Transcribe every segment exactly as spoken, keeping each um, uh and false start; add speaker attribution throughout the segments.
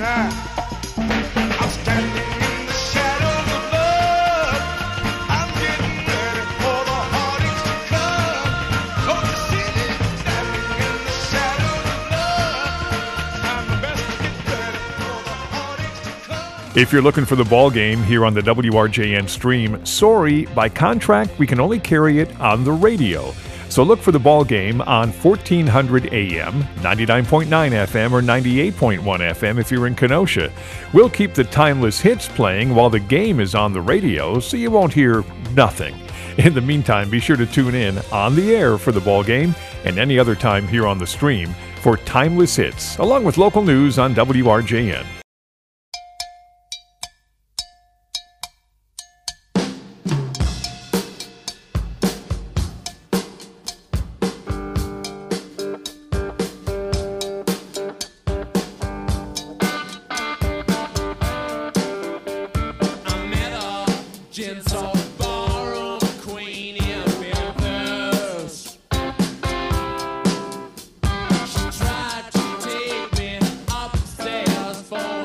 Speaker 1: tonight. I'm standing in the shadows of love. I'm getting ready for the heartaches to come. Don't you see me standing in the shadows of love? I'm the best to get ready for the heartaches to come.
Speaker 2: If you're looking for the ball game here on the W R J N stream, sorry, by contract, we can only carry it on the radio. So look for the ball game on fourteen hundred A M, ninety-nine point nine F M, or ninety-eight point one F M if you're in Kenosha. We'll keep the timeless hits playing while the game is on the radio, so you won't hear nothing. In the meantime, be sure to tune in on the air for the ball game and any other time here on the stream for timeless hits, along with local news on W R J N.
Speaker 3: Tried to take me upstairs for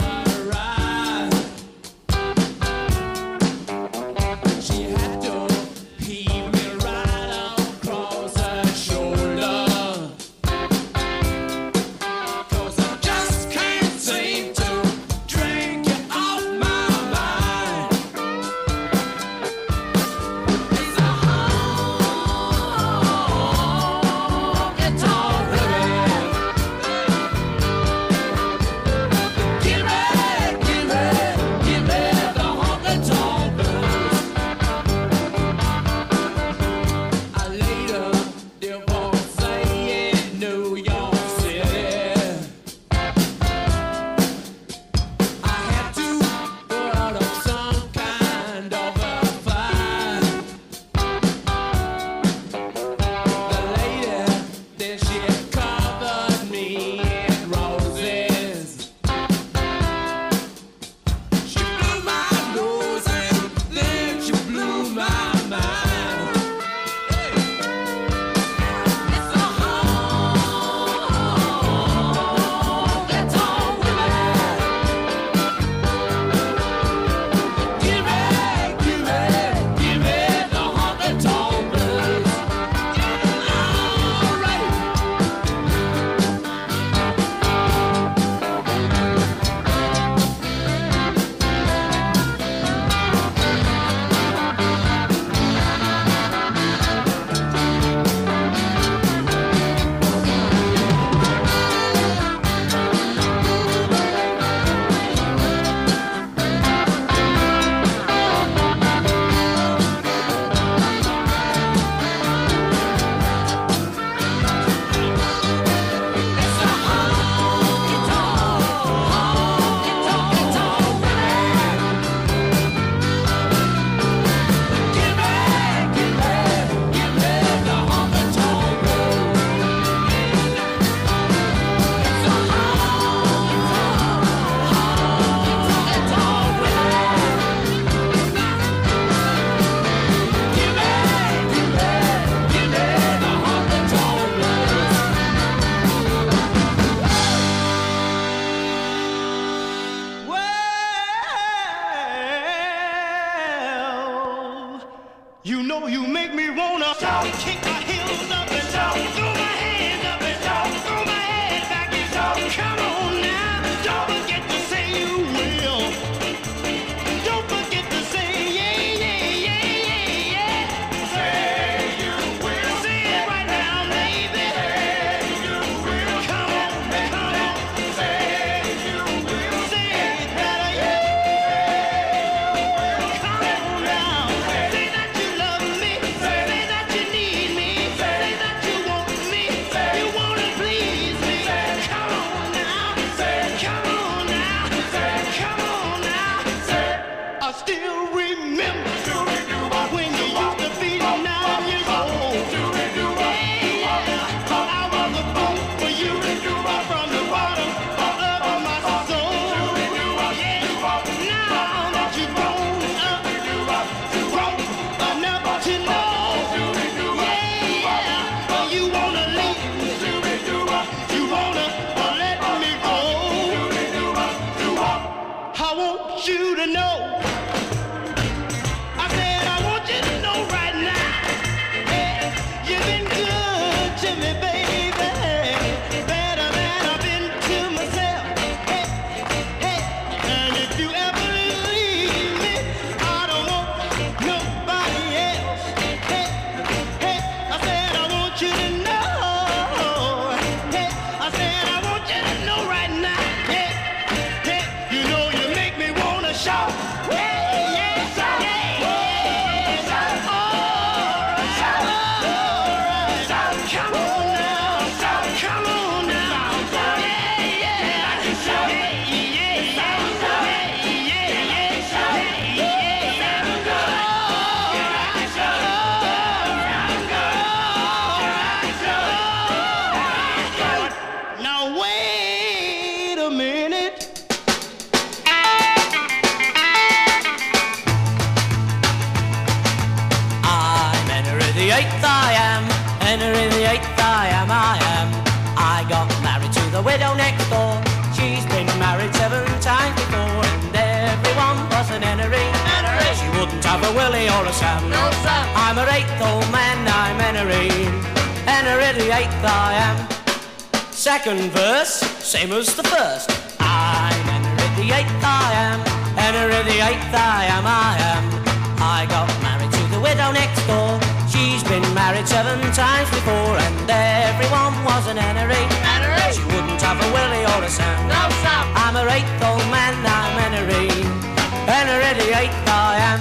Speaker 3: widow next door. She's been married seven times before, and everyone was an Henry. Henry. She wouldn't have a Willie or a Sam. No, Sam. I'm her eighth old man, I'm Henry. Henry the eighth I am. Second verse, same as the first. I'm Henry the eighth I am. Henry the eighth I am, I am. I got married to the widow next door. She's been married seven times before, and everyone was an Henry. Henry. She wouldn't have a Willie or a Sam. No, Sam. I'm her eighth old man, I'm Henry. Henry the eighth I am.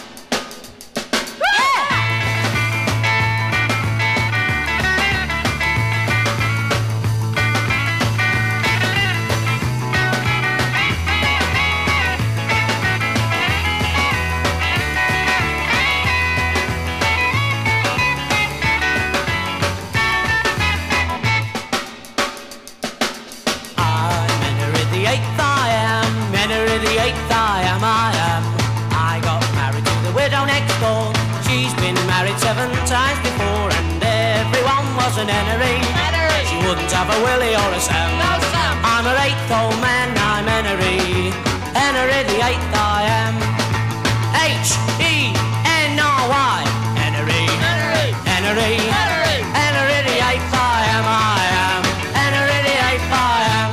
Speaker 3: Seven times before, and everyone was an Henry. Henry. She wouldn't have a Willie or a Sam. No, Sam. I'm her eighth old man, I'm Henry. Henry the eighth I am. H E N R Y. Henry. Henry. Henry. Henry. Henry the eighth I am. I am. Henry the eighth I am.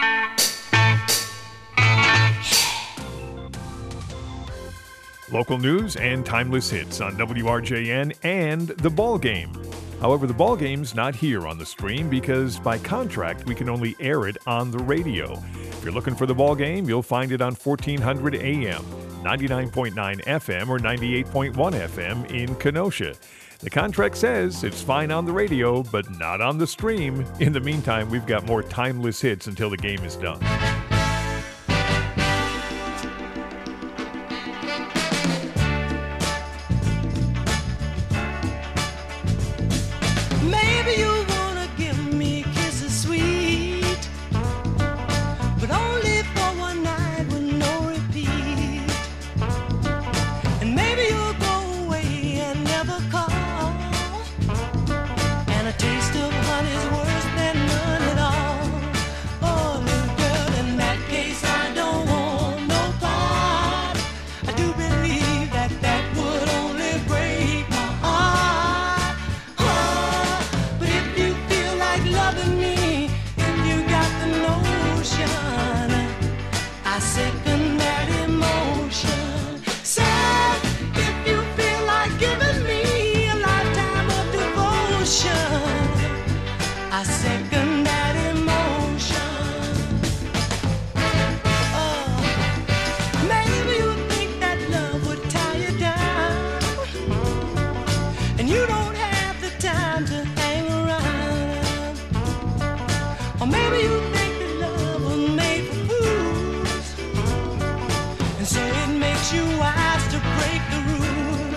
Speaker 2: Local news and timeless hits on W R J N and The Ball Game. However, The Ball Game's not here on the stream because by contract we can only air it on the radio. If you're looking for The Ball Game, you'll find it on fourteen hundred A M, ninety-nine point nine F M, or ninety-eight point one F M in Kenosha. The contract says it's fine on the radio, but not on the stream. In the meantime, we've got more timeless hits until the game is done.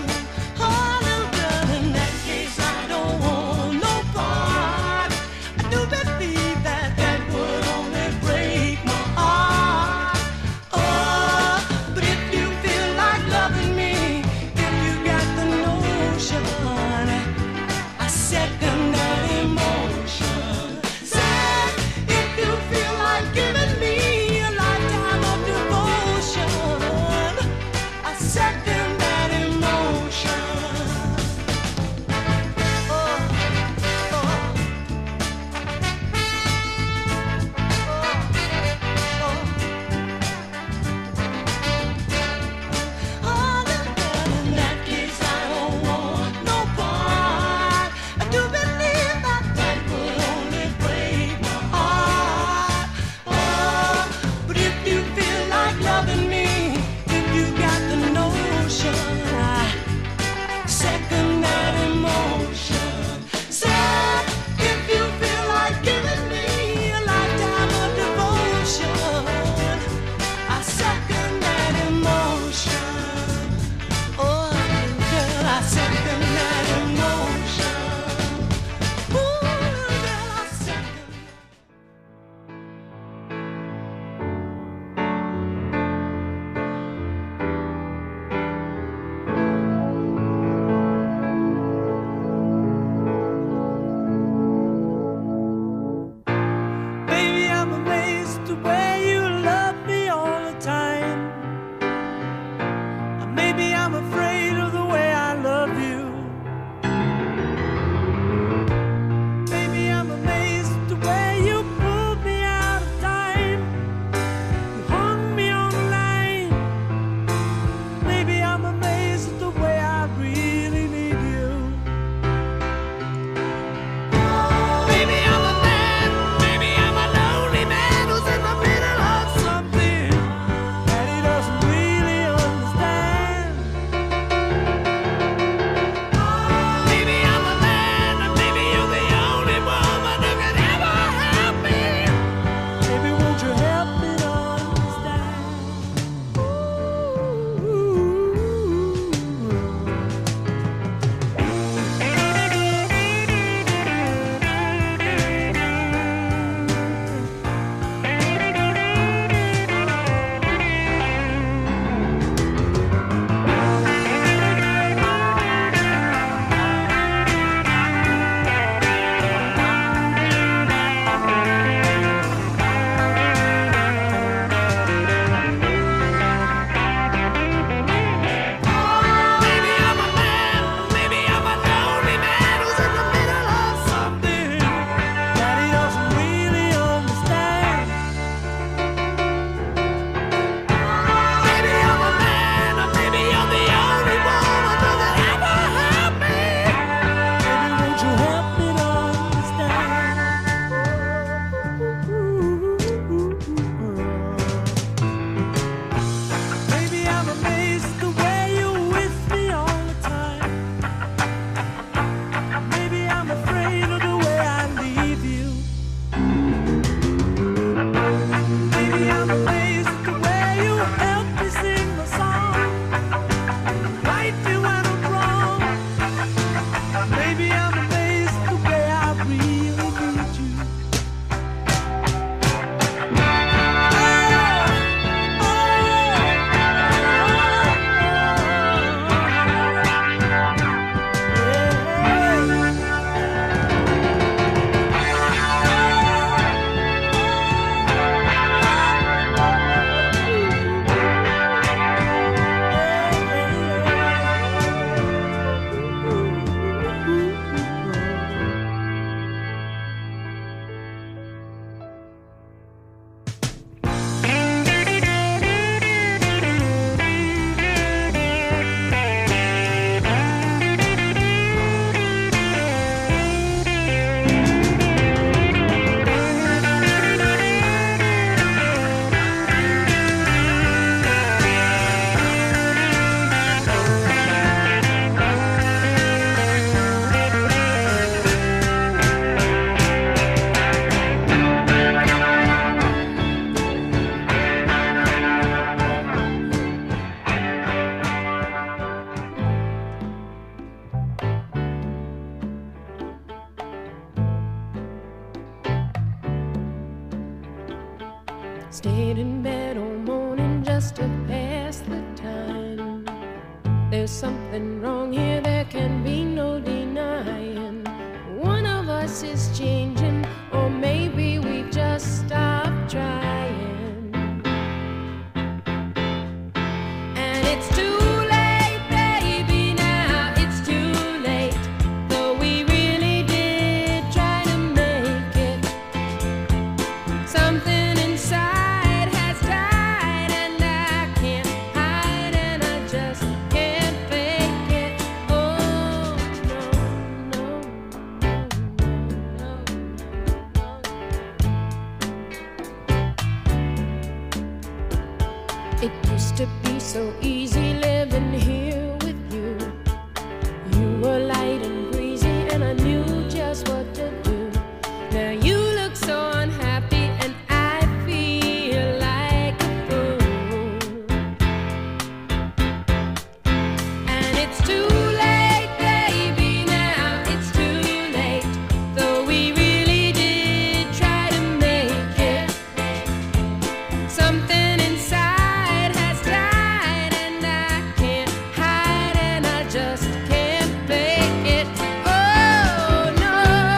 Speaker 4: I do Stayed in bed all morning just to pass the time. There's something wrong here, there can be no denying. One of us is changing, or maybe we've just stopped trying. And it's too late, baby, now it's too late. Though we really did try to make it. Something inside has died, and I can't hide, and I just can't fake it. Oh, no, no, no, no, no. It used to be so easy living here with you. You were light and breezy, and I knew just what to do. Now you look so unhappy, and I feel like a fool. And it's too late, baby, now it's too late. Though we really did try to make it. Something inside has died, and I can't hide, and I just can't fake it. Oh, no,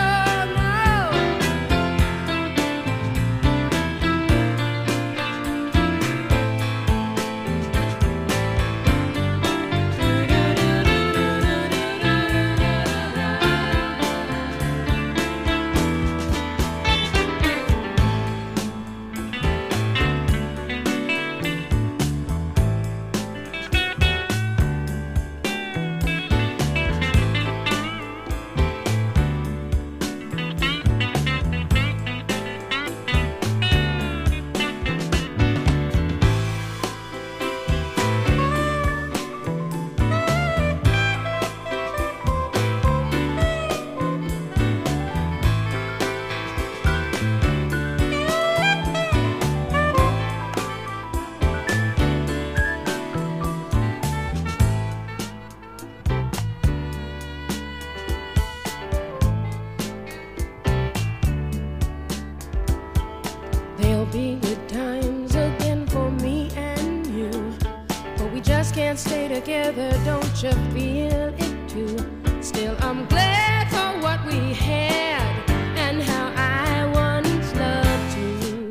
Speaker 4: there'll be good times again for me and you, but we just can't stay together, don't you feel it too? Still, I'm glad for what we had and how I once loved you.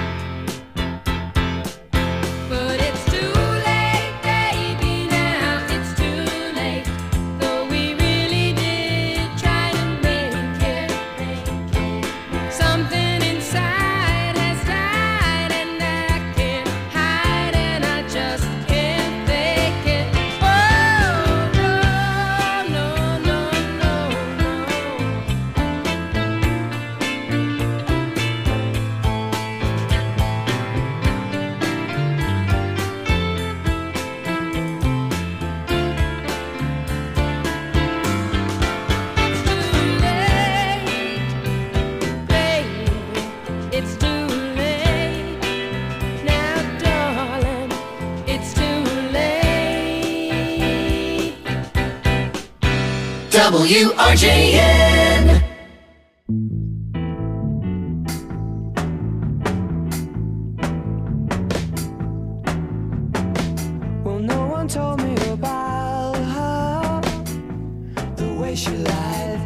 Speaker 4: But it's too late, baby, now it's too late. Though we really did try to make it. Something inside has died, and I can't hide, and I just can't fake it. Oh, no, no, no, it's too late, now, darling, it's too late.
Speaker 5: W R J N.
Speaker 6: Well, no one told me about her, the way she lied.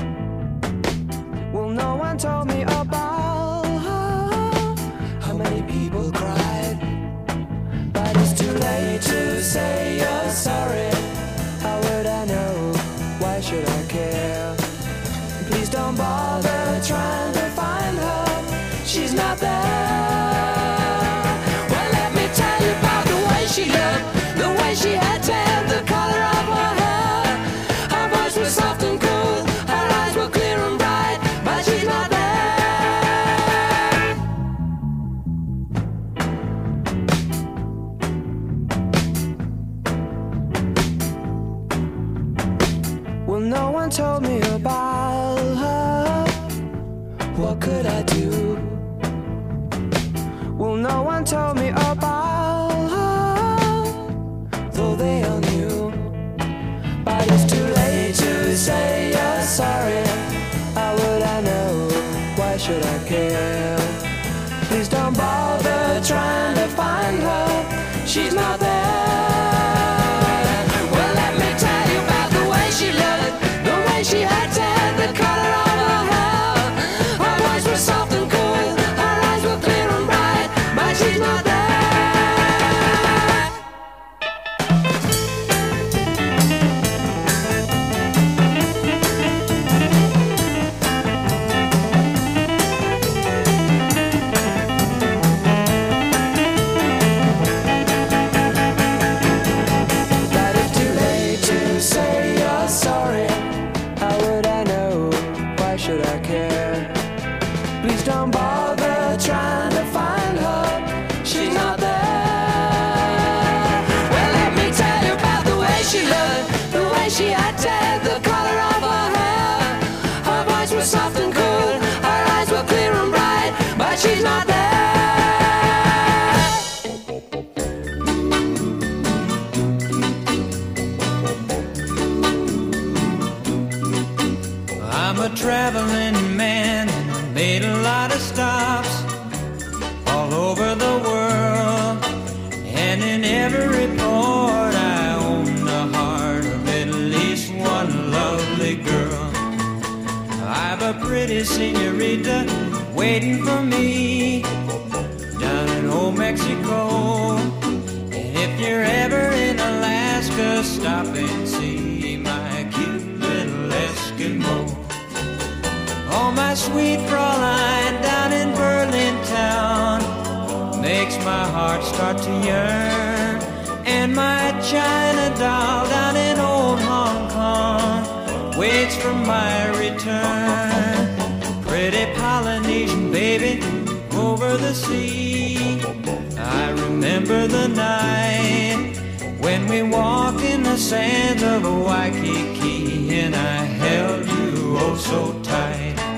Speaker 6: Well, no one told me about her, how many people cried. But it's too late to say you're sorry. How would I know? Why should I care? Please don't bother trying to find her. She's not there. Well, let me tell you about the way she looked, the way she had tan, the color of her hair. Her voice was soft and cool, her eyes were clear and bright, but she's not there. Well, no one told me about her. What could I do? Well, no one told me about her, though they all knew. But it's too late to say you're sorry. How would I know? Why should I care? Please don't bother she's not there. Well, let me tell you about the way she looked, the way she had tan, the color of her hair. Her voice was soft and cool, her eyes were clear and bright, but she's not there. But it's too late to say you're sorry. How would I know? Why should I care? Please don't bother trying to find her. She's not there. Well, let me tell you about the way she looked, the way she had tan, the color of her hair. Her voice was soft and cool, her eyes were clear and bright, but she's not there.
Speaker 7: I'm a traveling man, made a lot of stops all over the world, and in every port I own the heart of at least one lovely girl. I've a pretty senorita waiting for me down in old Mexico, and if you're ever in Alaska, stop and see my cute little Eskimo. Oh, my sweet Fraulein down in Berlin town makes my heart start to yearn. And my China doll down in old Hong Kong waits for my return. Pretty Polynesian baby over the sea, I remember the night when we walked in the sands of Waikiki, and I held you oh so tight.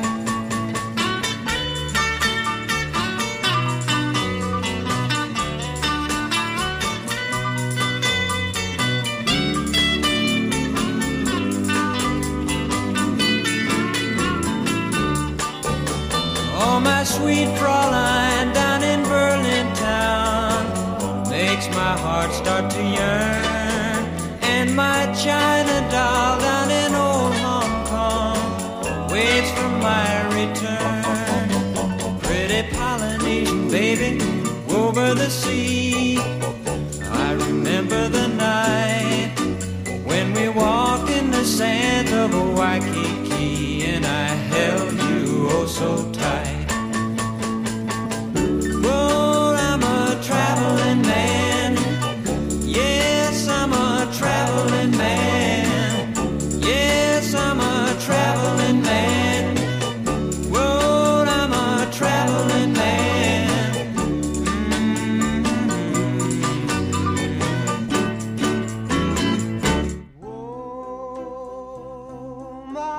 Speaker 7: Oh, my sweet Fraulein down in Berlin town makes my heart start to yearn. And my China doll down in old Hong Kong waits for my return. Pretty Polynesian baby over the sea, I remember the night when we walked in the sands of Waikiki, and I held you oh so tight. Well, I'm a traveling man. Yes, I'm a traveling man. Yes, I'm a traveling man. Well, I'm a traveling man.
Speaker 6: Oh, my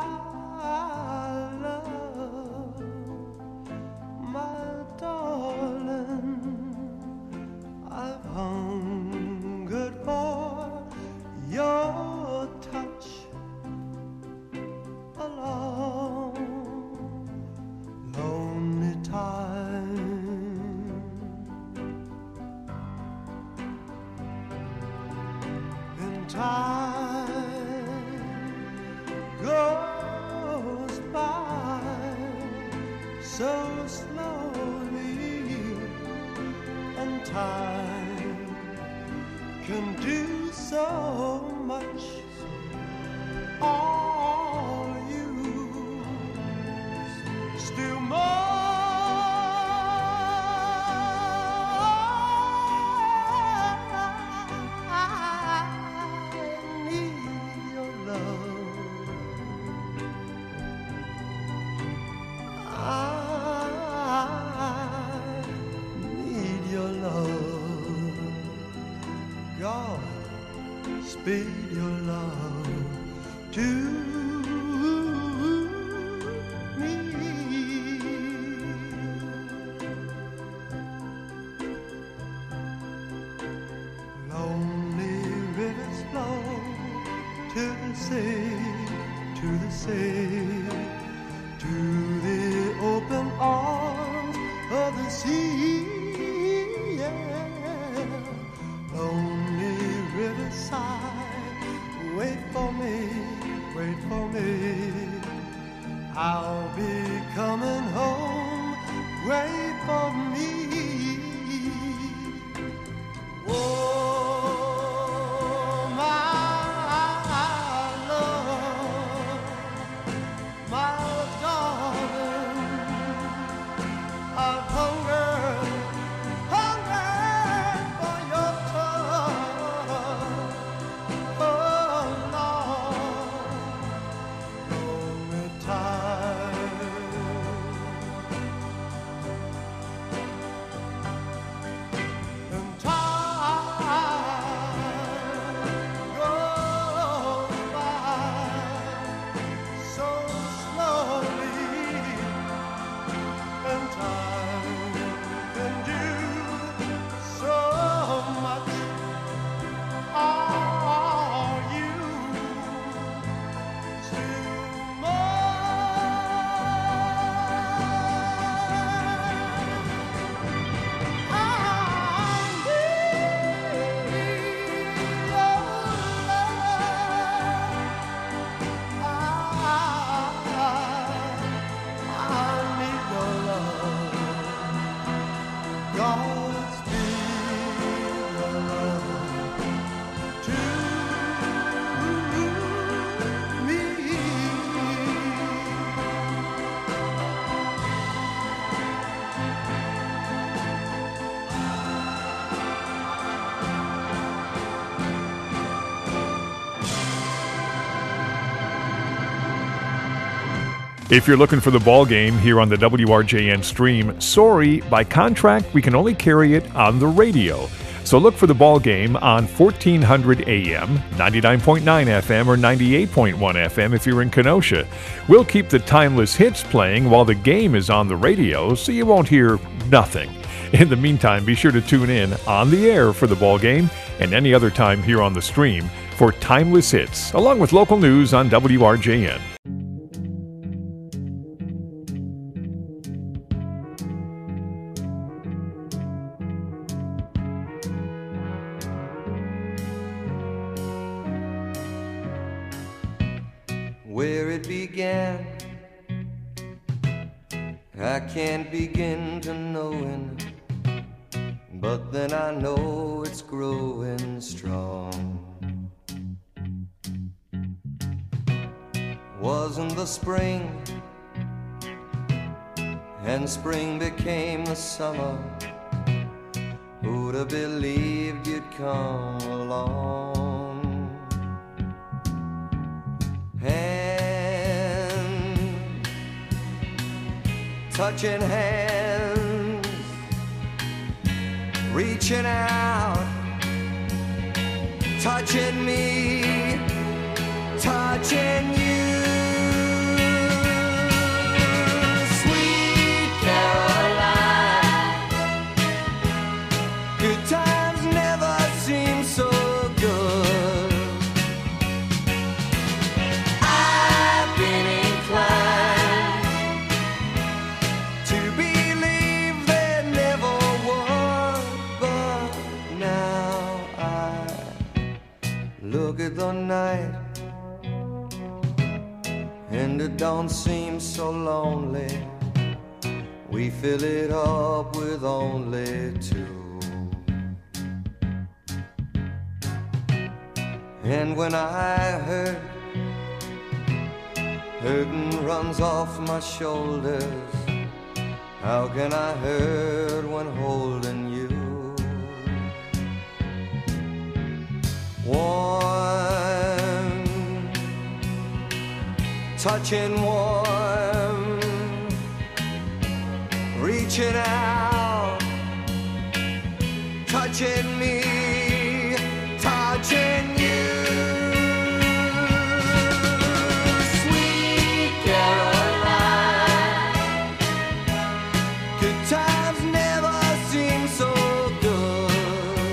Speaker 6: love, my darling, I've hungered for your touch a long, lonely time. And time goes by so slowly, and time can do so much. All you still more. I need your love. I need your love. God, speed your love to me. Lonely rivers flow to the sea, to the sea, to the open arms of the sea. Yeah.
Speaker 1: coming home, wait for me. Oh, my love, my darling, I've hungered, hungered for your touch. Oh, Lord, lonely time. And time goes by so slowly, and time can do so much. Are you still mine? I need your love. God's big love to me.
Speaker 2: If you're looking for the ball game here on the W R J N stream, sorry, by contract, we can only carry it on the radio. So look for the ball game on fourteen hundred A M, ninety-nine point nine F M, or ninety-eight point one F M if you're in Kenosha. We'll keep the timeless hits playing while the game is on the radio, so you won't hear nothing. In the meantime, be sure to tune in on the air for the ball game and any other time here on the stream for timeless hits, along with local news on W R J N.
Speaker 6: Where it began, I can't begin to knowing, but then I know it's growing strong. Wasn't the spring, and spring became the summer. Who'd have believed you'd come along? Hand, touching hands, reaching out, touching me, touching you. Sweet Caroline, good times never seem so good. I've been inclined to believe there never was, but now I look at the night and it don't seem so lonely. We fill it up with only two. And when I hurt, hurting runs off my shoulders. How can I hurt when holding you? Warm, touching warm, reaching out, touching me, touching you. Sweet Caroline, good times never seem so good.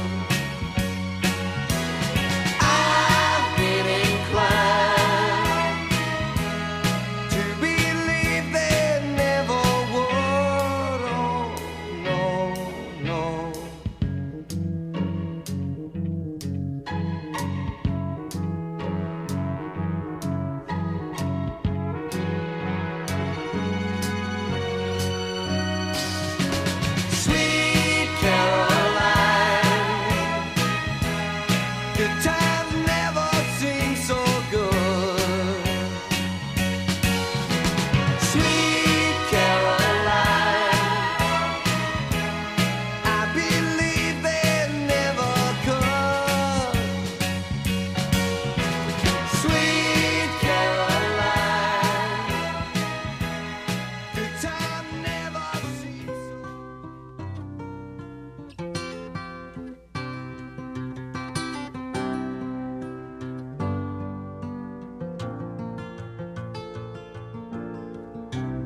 Speaker 6: I've been inclined to believe there never would. Oh,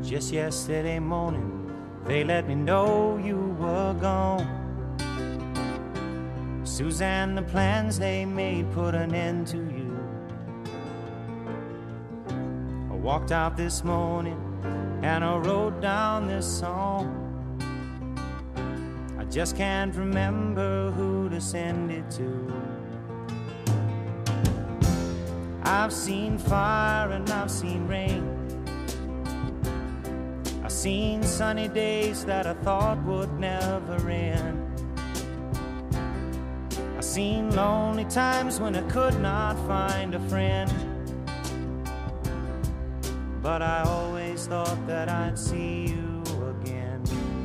Speaker 7: Just yesterday morning, they let me know you were gone. Suzanne, the plans they made put an end to you. I walked out this morning and I wrote down this song. I just can't remember who to send it to. I've seen fire and I've seen rain. I've seen sunny days that I thought would never end. I've seen lonely times when I could not find a friend. But I always thought that I'd see you again.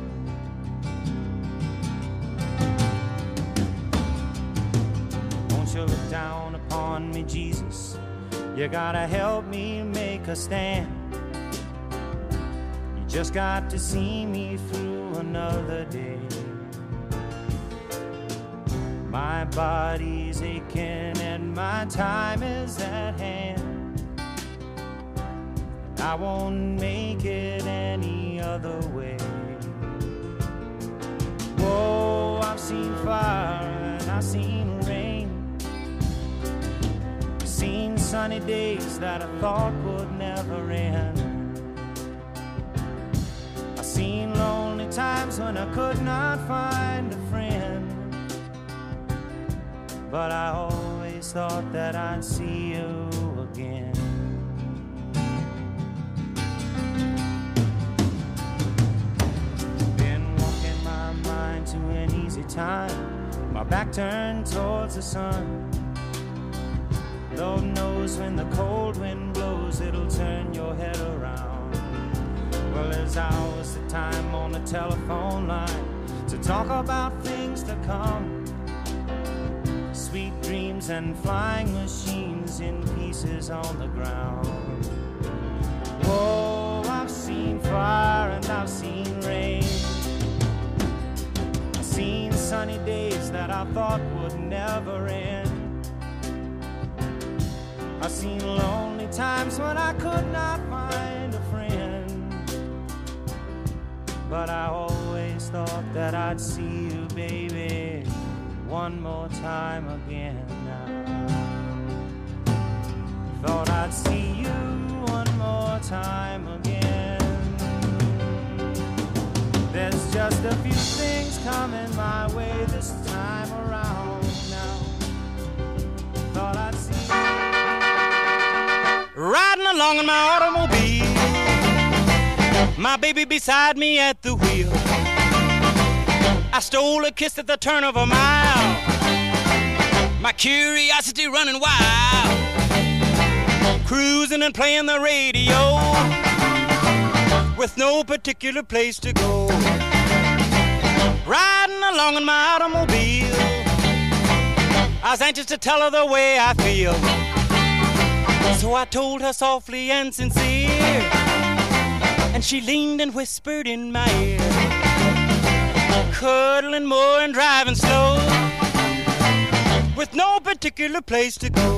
Speaker 7: Won't you look down upon me, Jesus? You gotta help me make a stand. You just got to see me through another day. My body's aching and my time is at hand. I won't make it any other way. Whoa, I've seen fire and I've seen rain. I've seen sunny days that I thought would never end. I've seen lonely times when I could not find a friend. But I always thought that I'd see you again. Been walking my mind to an easy time, my back turned towards the sun. Lord knows when the cold wind blows, it'll turn your head around. Well, there's hours of time on the telephone line to talk about things to come. Sweet dreams and flying machines in pieces on the ground. Whoa, I've seen fire and I've seen rain. I've seen sunny days that I thought would never end. I've seen lonely times when I could not find a friend. But I always thought that I'd see you, baby, one more time again now. Thought I'd see you one more time again. There's just a few things coming my way this time around now. Thought I'd see you.
Speaker 3: Riding along in my automobile, my baby beside me at the wheel. I stole a kiss at the turn of a mile, my curiosity running wild. Cruising and playing the radio, with no particular place to go. Riding along in my automobile, I was anxious to tell her the way I feel. So I told her softly and sincere, and she leaned and whispered in my ear. Cuddling more and driving slow, with no particular place to go.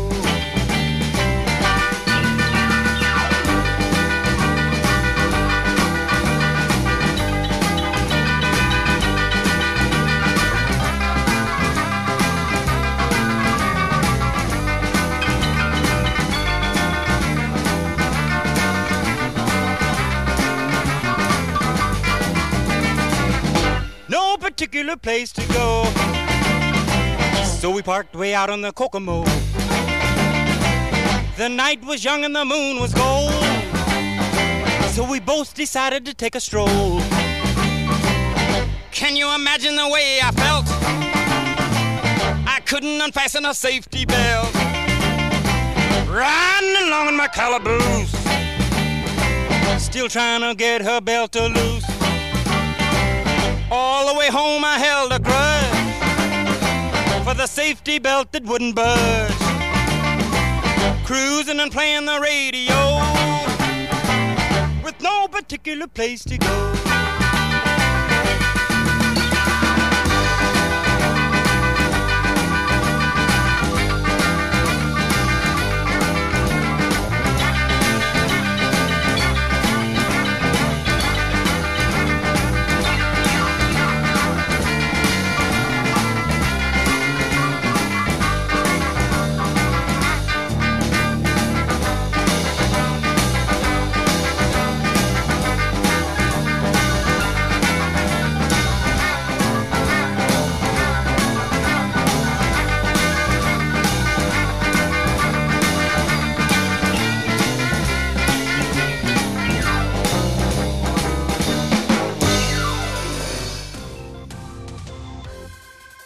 Speaker 3: No particular place to go. So we parked way out on the Kokomo. The night was young and the moon was gold, so we both decided to take a stroll. Can you imagine the way I felt? I couldn't unfasten a safety belt. Riding along in my calaboose, still trying to get her belt to loose. All the way home I held a grudge for the safety belt that wouldn't budge. Cruising and playing the radio, with no particular place to go.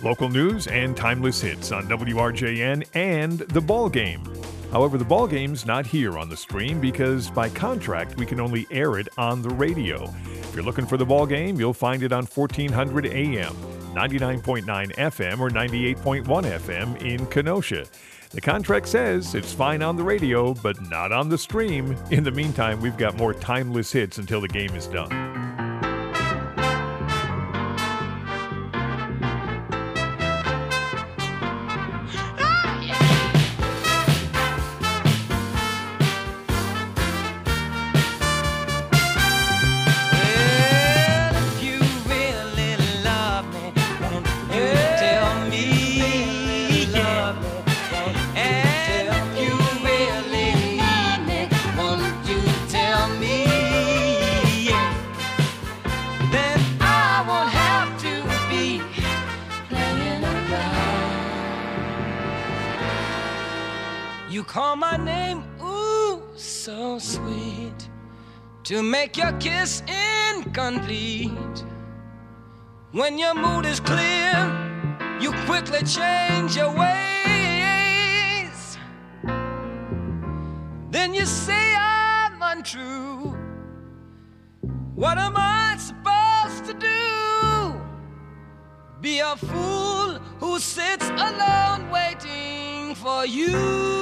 Speaker 2: Local news and timeless hits on W R J N and The Ball Game. However, The Ball Game's not here on the stream because by contract we can only air it on the radio. If you're looking for The Ball Game, you'll find it on fourteen hundred A M, ninety-nine point nine F M, or ninety-eight point one F M in Kenosha. The contract says it's fine on the radio, but not on the stream. In the meantime, we've got more timeless hits until the game is done.
Speaker 7: You call my name, ooh, so sweet, to make your kiss incomplete. When your mood is clear, you quickly change your ways. Then you say I'm untrue. What am I supposed to do? Be a fool who sits alone waiting for you.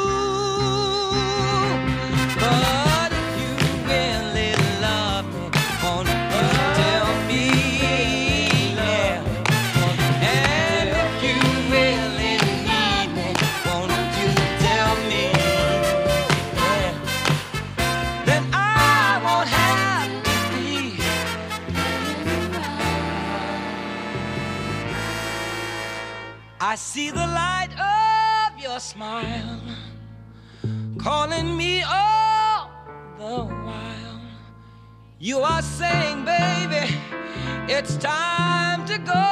Speaker 7: But if you really love me, won't you tell me? Yeah. And if you really need me, won't you tell me? Yeah. Then I won't have to be. I see the light of your smile calling me all the while. You are saying, baby, it's time to go.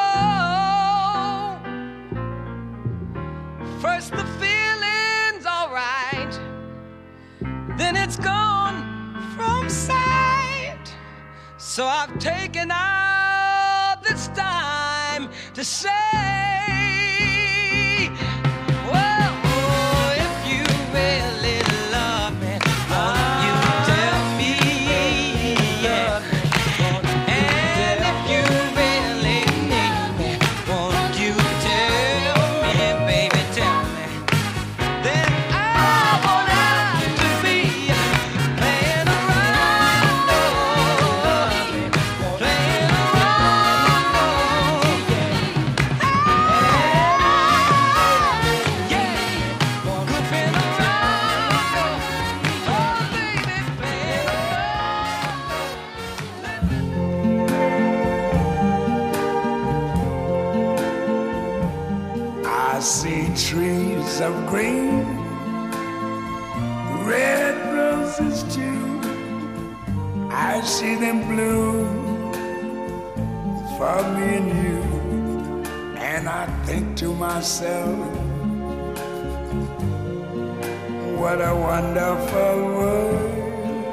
Speaker 7: First the feeling's alright, then it's gone from sight. So I've taken out this time to say, well, oh, if you really love me, won't you tell me? Yeah. And if you really need me, won't you tell me, baby, tell me? Then I won't have to be playing around, no, playing around, no, yeah. Goofing around, oh baby, playing
Speaker 1: I see trees of green, red roses too. I see them bloom for me and you. And I think to myself, what a wonderful world.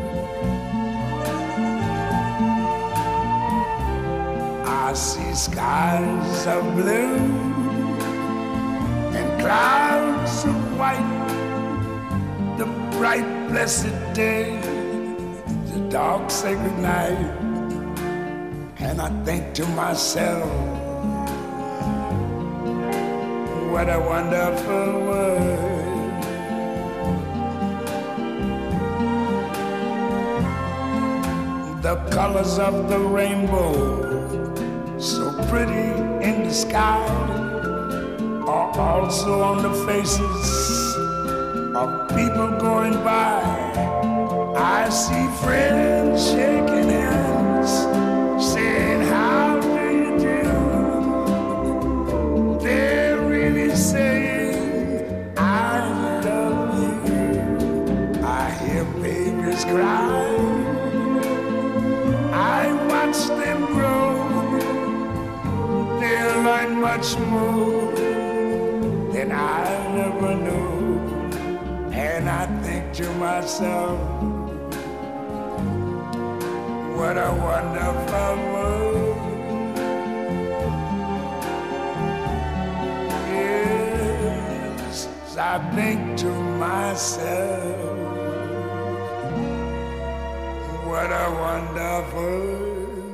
Speaker 1: I see skies of blue and clouds of white, the bright blessed day, the dark sacred night. And I think to myself, what a wonderful world. The colors of the rainbow, so pretty in the sky, are also on the faces of people going by. I see friends shaking hands, saying, how do you do? They're really saying, I love you. I hear babies cry, I watch them grow. They'll learn much more than I never knew. And I think to myself, what a wonderful world. I think to myself, what a wonderful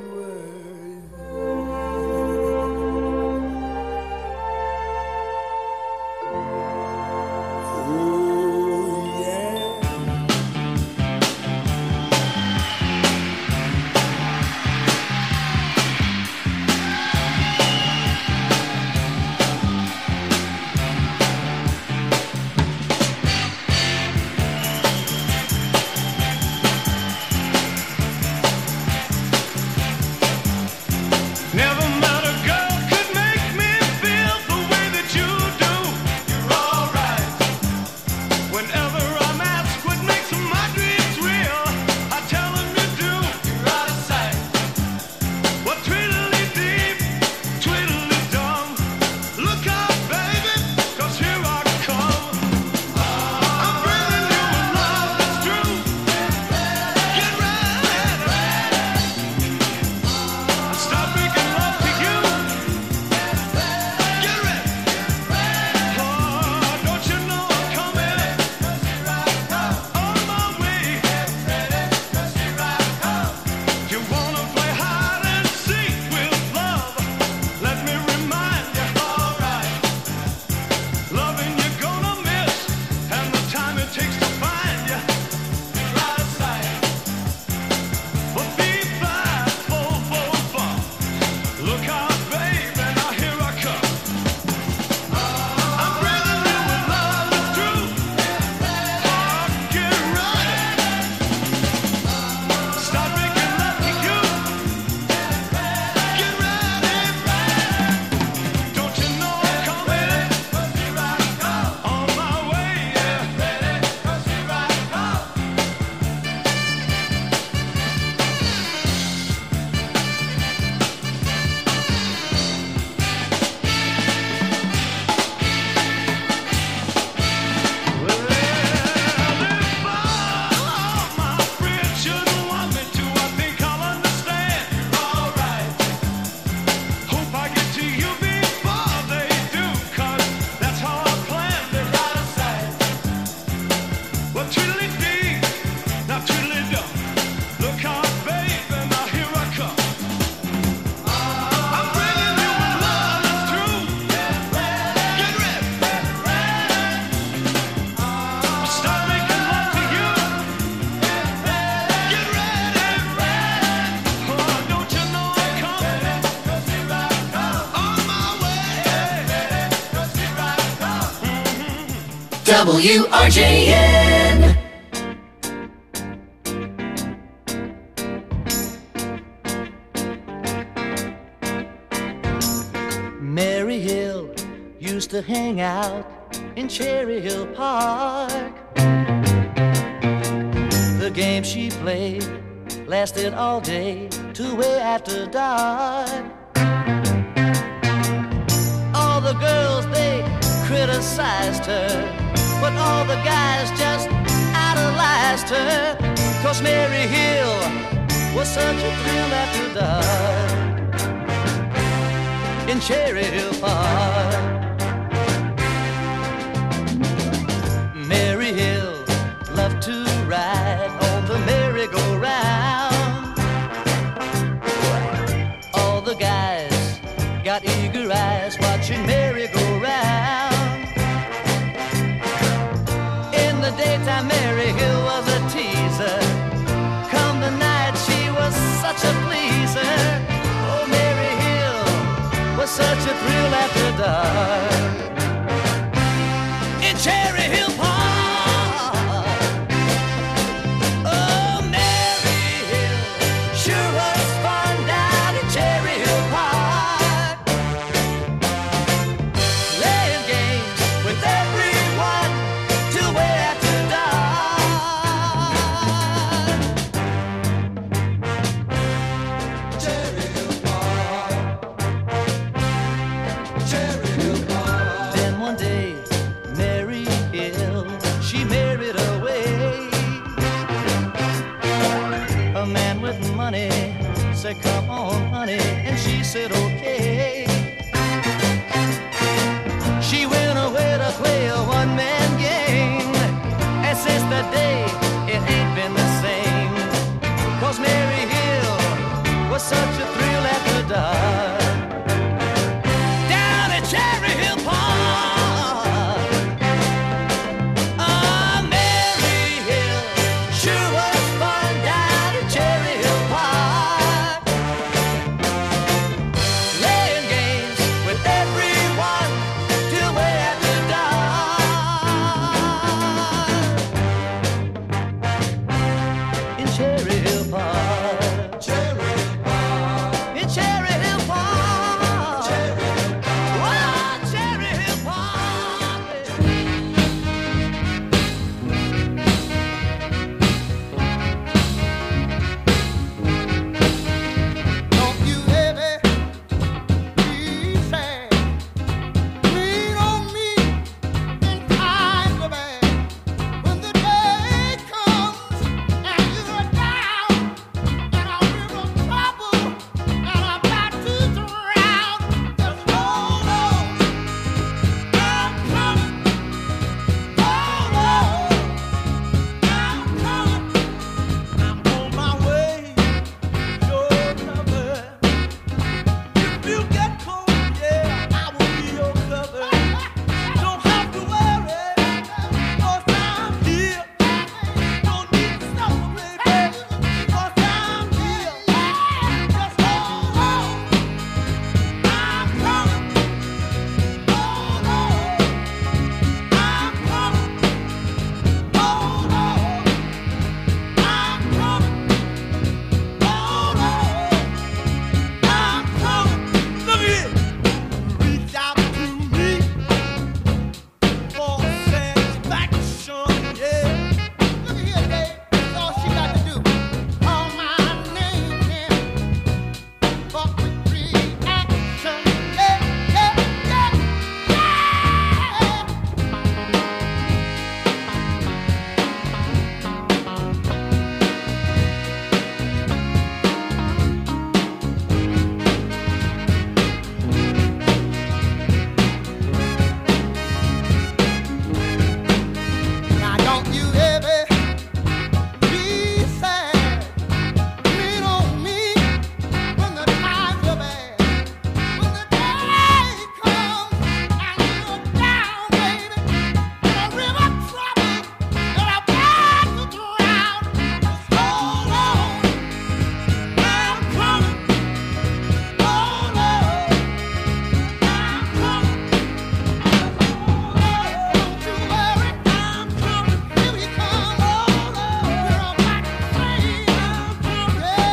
Speaker 5: W R J N.
Speaker 8: Mary Hill used to hang out in Cherry Hill Park. The game she played lasted all day to way after dark. All the girls, they criticized her, but all the guys just idolized her, 'cause Mary Hill was such a thrill after dark in Cherry Hill Park. Mary Hill loved to ride on the merry-go-round. All the guys got eager eyes watching Mary go round. In the daytime, Mary Hill was a teaser. Come the night, she was such a pleaser. Oh, Mary Hill was such a thrill after dark in Cherry Hill Park. Oh, Mary Hill sure was fun down in Cherry Hill Park, playing games with everyone till way after dark. Cherry Hill Park, Cherry Hill Park. Then one day, Mary Hill, she married away. A man with money said, "Come on, honey," and she said, "Okay." She went away to play a one-man game. And since that day, it ain't been the same. 'Cause Mary Hill was such a thrill at the dark. Down at Cherry Hill Park. Ah, Mary Hill sure was fun down at Cherry Hill Park. Playing games with everyone till way after dark. In Cherry Hill Park. Cherry Park. In Cherry Hill Park. Cherry Park. Oh, Cherry Hill Park.
Speaker 1: Don't you ever be sad. Lean on me in times of bad. When the day comes and you're down and I'm in trouble and I'm about to drown, just hold on. I'm coming. Hold on. I'm coming. I'm on my way. Your cover. If you get cold, yeah, I will be your cover. Don't have to worry, 'cause I'm here. Don't need to suffer, baby, 'cause I'm here. Just hold on. I'm coming. Hold on. I'm coming. Hold on. I'm coming. Hold on. I'm coming. Look at it. Reach out to me for satisfaction, yeah. Look at here, babe. That's all she got to do. Call my name and fuck with reaction, yeah, yeah, yeah, yeah. Now don't you ever be sad. Lean on me when the times are bad. When the day comes and you're down, baby, in a river of trouble and I'm about to drown, just hold on. I'm coming. Hold on. I'm coming. Don't you worry, I'm coming. Here we come. Hold on. We're about to say I'm coming. Yeah.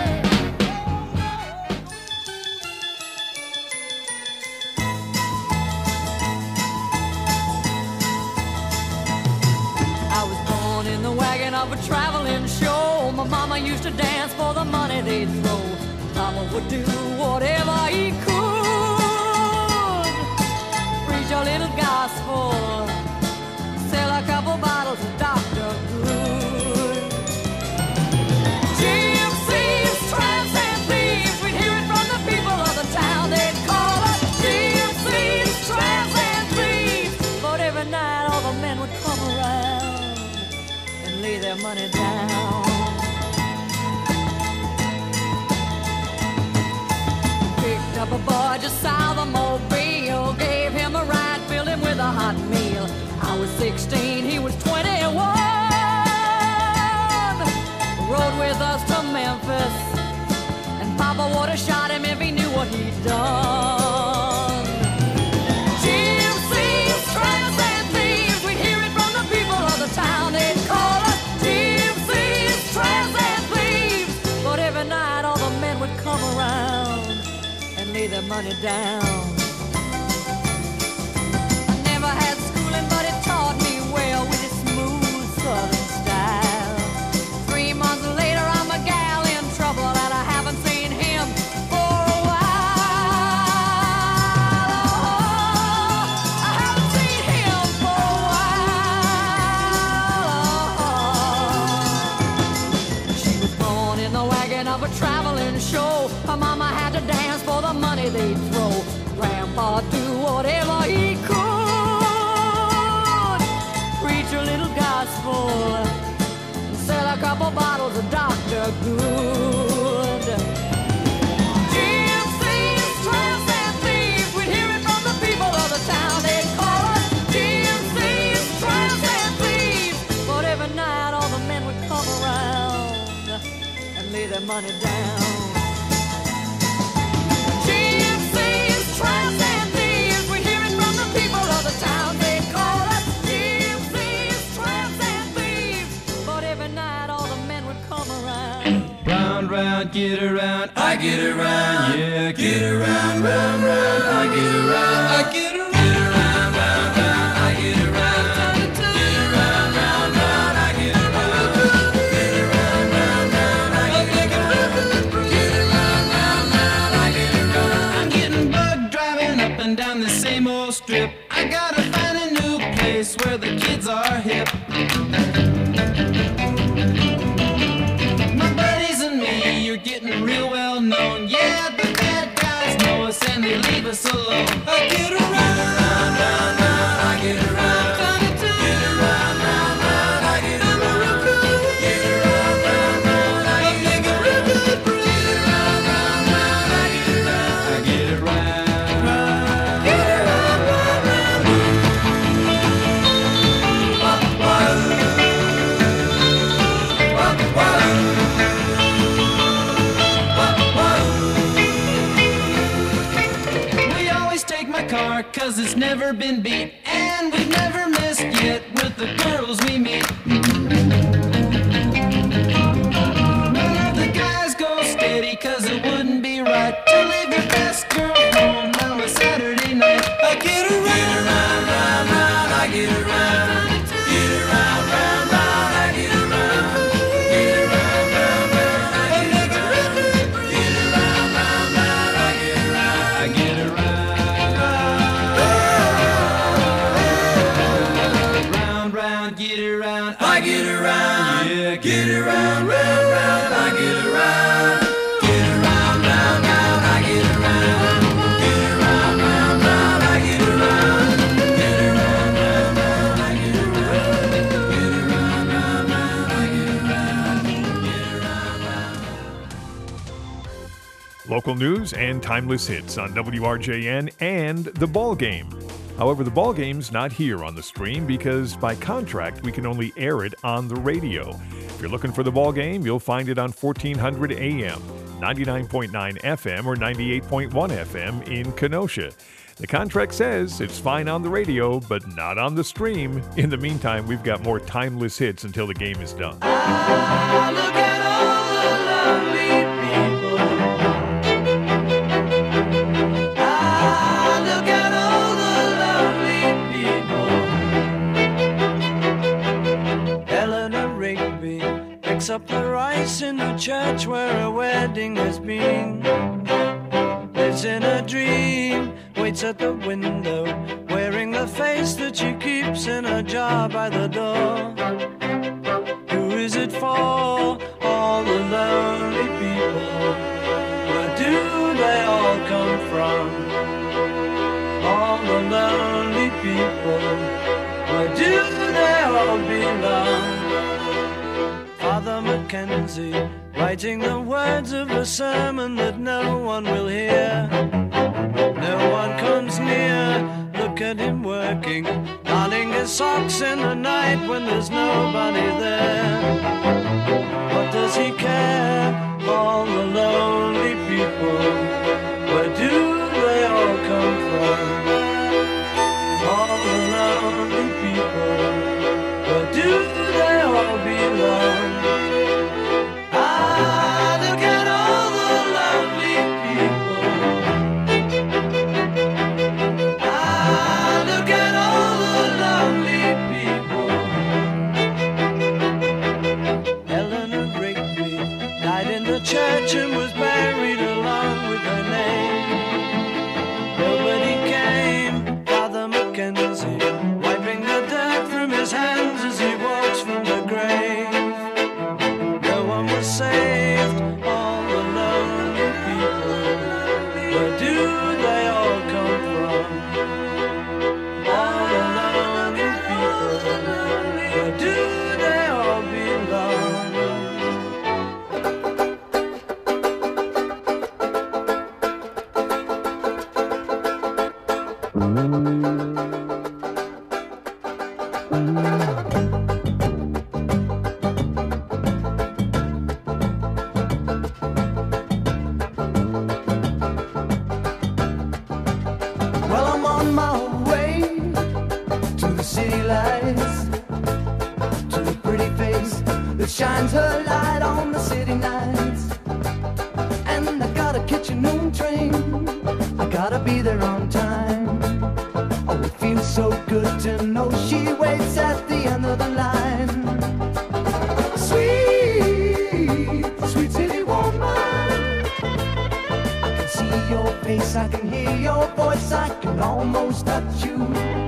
Speaker 9: I was born in the wagon of a traveling show. My mama used to dance for the money they'd throw. Papa would do whatever he could. Preach a little gospel, sell a couple bottles of Doctor Good. Gypsies, tramps, and thieves, we'd hear it from the people of the town. They'd call us gypsies, tramps, and thieves. But every night all the men would come around and lay their money down. Picked up a boy just south of Mobile, gave him a ride, filled him with a hot meal. I was sixteen, he was twenty-one. Rode with us to Memphis, and Papa would have shot him if he knew what he'd done. Gypsies, tramps, and thieves, we'd hear it from the people of the town. They'd call us gypsies, tramps, and thieves. But every night all the men would come around and lay their money down. I never had schooling, but it taught me well with its smooth southern style. Three months later, I'm a gal in trouble, and I haven't seen him for a while. Oh, I haven't seen him for a while. She was born in the wagon of a traveling show. Her mama had to dance for the money they'd throw. Grandpa do whatever he could. full and sell a couple bottles of Doctor Good. Gypsies, tramps, and thieves, we'd hear it from the people of the town. They'd call us gypsies, tramps, and thieves. But every night all the men would come around and lay their money down. Gypsies, tramps, and thieves, we'd hear it from the people of the town. They'd call us gypsies, tramps, and thieves. But every night all the men would come around.
Speaker 7: Round, round, get around, I get around, yeah, get around, round, round, I get around, I get around, get around, round, round, I get around, get around, round, round, I get around, get around, round, round, I get around, get around, round, round, I get around. I'm getting bugged driving up and down the same old strip. I gotta find a new place where the kids are hip. You're getting real well known. Yeah, the bad guys know us and they leave us alone. I get around, round, round, round, I get around. Get around, round, round, I get around. Get around, round, round, I get around. Get around, round, round, I get around. I get around. Get around, round, round. Wah, wah. Wah, wah. Car, cause it's never been beat, and we've never missed yet with the girls we meet. None of the guys go steady, cause it wouldn't be right to leave your best girl home on a Saturday night. I get around, get around, round, round, I get around. Get around, round, round, I get around. Get around, round, round, I get around. Get around, round, round, I get around. I get around. Get around, I get around, yeah, get around, round, round, I get around. Get around, round, round, I get around. Get around, round, round, I get around. Get around, round, round, I get around. Get around, round, round, I get around. Get around, round.
Speaker 2: Local news and timeless hits on W R J N and The Ball Game. However, the ball game's not here on the stream because by contract we can only air it on the radio. If you're looking for the ball game, you'll find it on fourteen hundred A M, ninety-nine point nine F M, or ninety-eight point one F M in Kenosha. The contract says it's fine on the radio, but not on the stream. In the meantime, we've got more timeless hits until the game is done.
Speaker 6: Ah, look at all the lovely people. Ah, look at all the lovely people. Eleanor Rigby picks up the rice in the church where a wedding has been. Lives in a dream, waits at the window, wearing the face that she keeps in a jar by the door. Who is it for? All the lonely people. Where do they all come from? All the lonely people. Where do they all belong? Father Mackenzie, writing the words of a sermon that no one will hear. No one comes near, look at him working, darning his socks in the night when there's nobody there. What does he care? All the lonely people, where do they all come from? All the lonely people, where do they all belong? Ah, look at all the lovely people. Ah, look at all the lovely people. Eleanor Rigby died in the church and was buried along with Well, I'm on my way to the city lights, to a pretty face that shines her light on the city nights. And I gotta catch a noon train, I gotta be there on time. Oh, it feels so good to know she waits at the end of the line. Sweet, sweet city woman, I can see your face, I can hear your voice, I can almost touch you.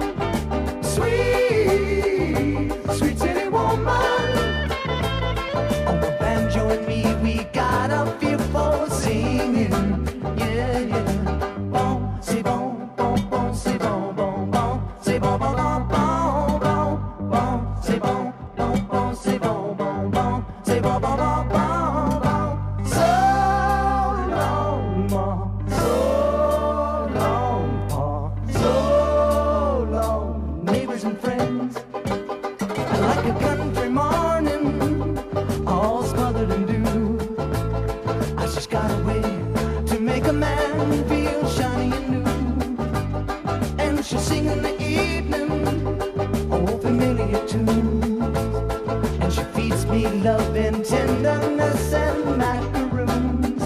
Speaker 6: Sweet, sweet city woman, on the banjo and me, we got a feel for singing. Yeah, yeah. Bon, c'est bon, bon, bon, c'est bon, bon, bon, c'est bon, bon, bon, bon, bon, bon, c'est bon, bon, bon, c'est bon, bon, bon, c'est bon, bon, bon, bon, bon. So long, ma, so long, pa, so long, neighbors and friends. I like a country morning, all smothered in dew. I just got a way to make a man feel shiny and new. And she'll sing in the evening, oh, familiar tunes. And she feeds me love and tenderness and macaroons.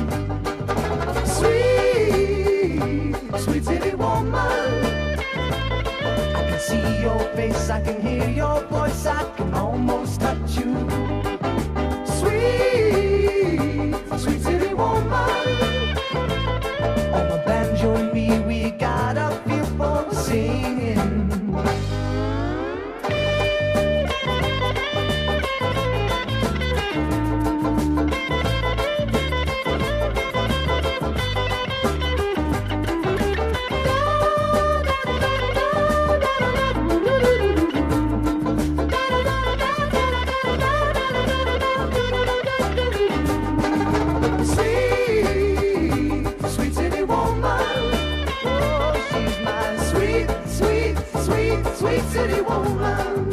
Speaker 6: Sweet, sweet city woman, I can see your face, I can hear your voice, I can almost touch you. Sweet, sweet city woman, on the banjo and me, we got a feel for singing. Sweet, sweet city woman, oh, she's my sweet, sweet, sweet, sweet city woman.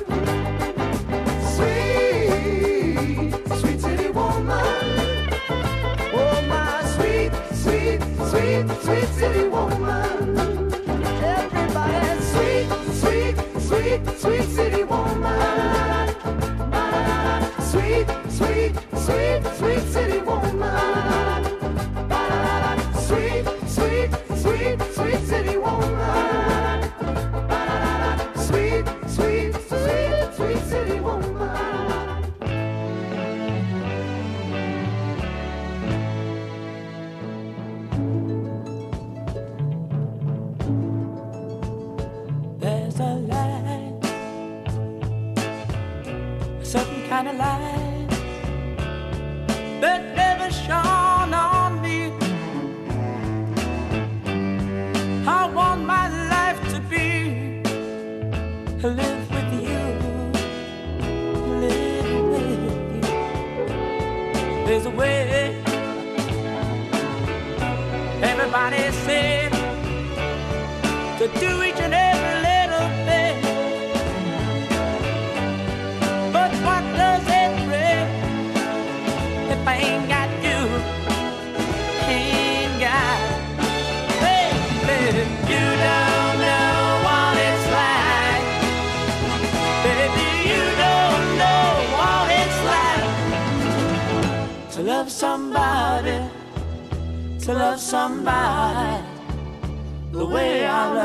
Speaker 6: Sweet, sweet city woman, oh, my sweet, sweet, sweet, sweet city woman. Everybody, sweet, sweet, sweet, sweet city woman. Sweet, sweet, sweet, sweet city woman. Sweet, sweet, sweet, sweet city woman. Sweet, sweet, sweet, sweet city woman.
Speaker 3: There's a light, a certain kind of light that never shone on me. I want my life to be live with you, live with you. There's a way, everybody said, to do each and every little thing. But what does it bring if I ain't got you? Ain't got, baby, you don't know what it's like. Baby, you don't know what it's like to love somebody, to love somebody.